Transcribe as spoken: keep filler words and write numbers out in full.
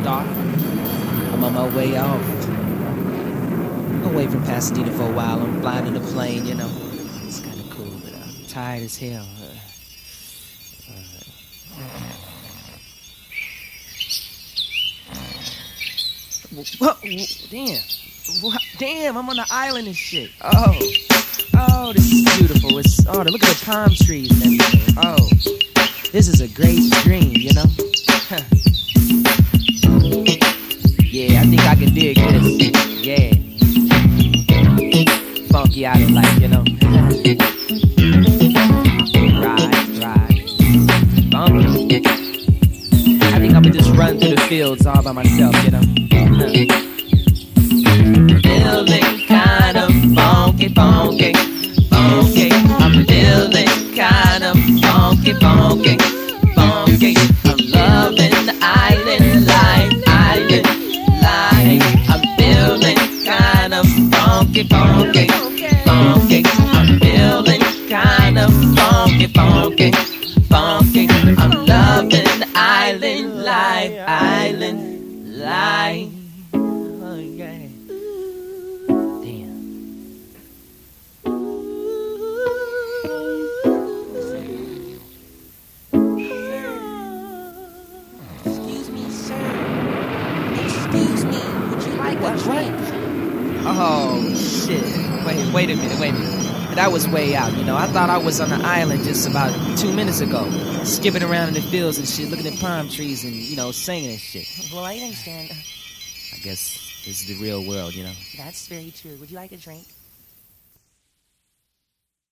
start. I'm on my way off. I'm away from Pasadena for a while. I'm flying in a plane, you know. It's kind of cool, but I'm tired as hell. Uh, uh, Whoa, damn. What? Damn, I'm on the island and shit. Oh. Oh, this is beautiful. It's, oh, look at the palm trees and everything. Oh. This is a great dream, you know? Yeah, I think I can dig this. Yeah. Funky island life, you know? Right, right. Funky. I think I'm gonna just run through the fields all by myself, you know? Feeling kind of funky, funky, funky. I'm feeling kind of funky, funky, funky. I'm loving the island life, island life. I'm feeling kind of funky, funky, funky. I'm feeling kind of funky, funky, funky. I'm loving the island life, island life. Oh yeah. What? What? Oh, shit. Wait, wait a minute, wait a minute. That was way out, you know. I thought I was on the island just about two minutes ago. Skipping around in the fields and shit, looking at palm trees and, you know, singing and shit. Well, I understand. I guess this is the real world, you know. That's very true. Would you like a drink?